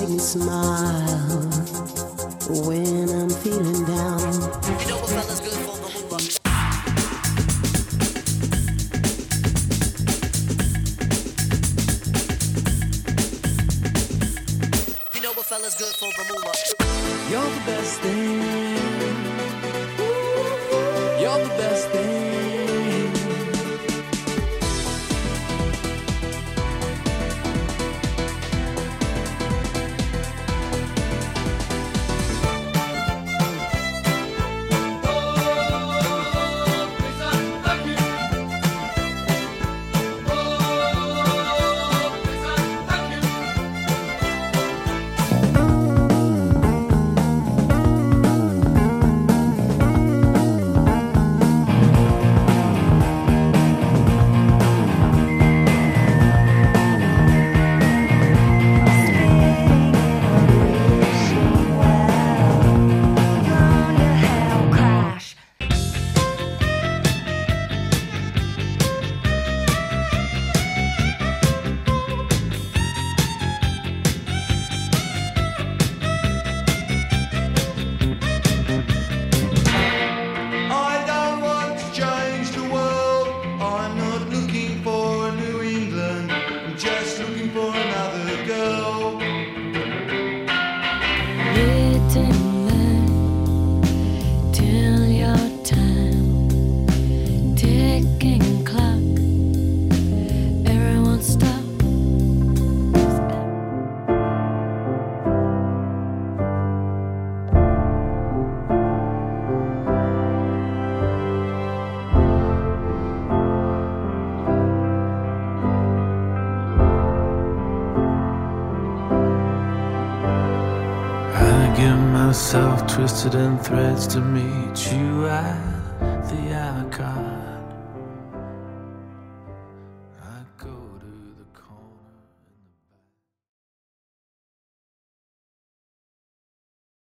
make me smile when I'm feeling down. You know what fella's good for the move up. You know what fella's good for the move up. You're the best thing. You're the best thing. Myself twisted in threads to meet you at the icon.